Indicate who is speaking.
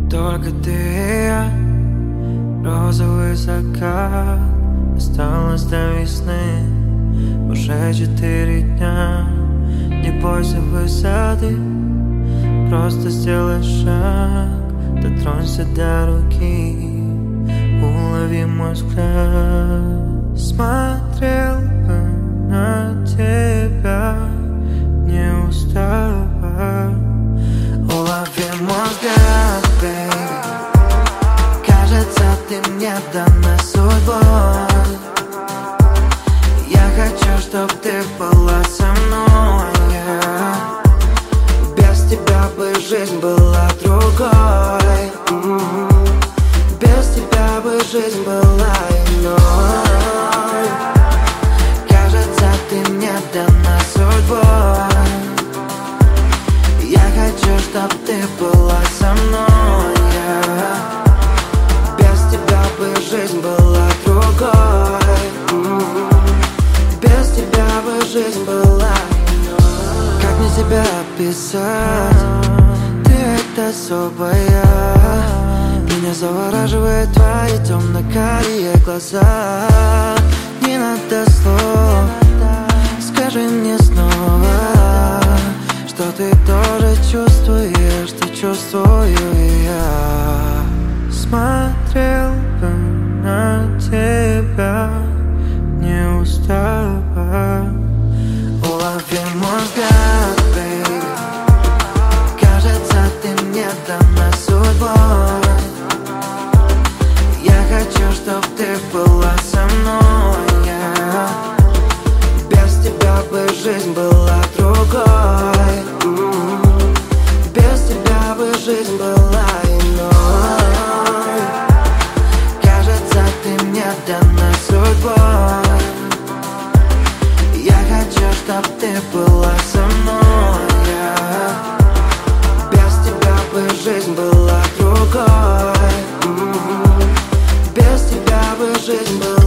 Speaker 1: Только ты и я, розовый закат. Осталось до весны уже 4 дня. Не бойся высоты, просто сделай шаг. Дотронься до руки, улови мой взгляд. Смотрел бы на тебя, не уставая. Улови мой взгляд, baby. Кажется, ты мне дана судьбой. Я хочу, чтоб ты была со мной, Без тебя бы жизнь была другой. Без тебя бы жизнь была иной. Кажется, ты мне дана судьбой. Я хочу, чтоб ты была со мной, Без тебя бы жизнь была другой. Без тебя бы жизнь была иной. Как мне тебя описать? Ты это особая. Меня завораживают твои темно-карие глаза. Не надо слов, скажи мне снова, что ты тоже чувствуешь, ты чувствую и я. Смотрел бы на тебя, не уставая. Улови мой взгляд, baby. Кажется, ты мне дана судьбой. Я хочу, чтоб ты была со мной, Без тебя бы жизнь была другой. Без тебя бы жизнь была иной. Кажется, ты мне дана судьбой. Я хочу, чтоб ты была со мной, Без тебя бы жизнь была другой. Без тебя бы жизнь была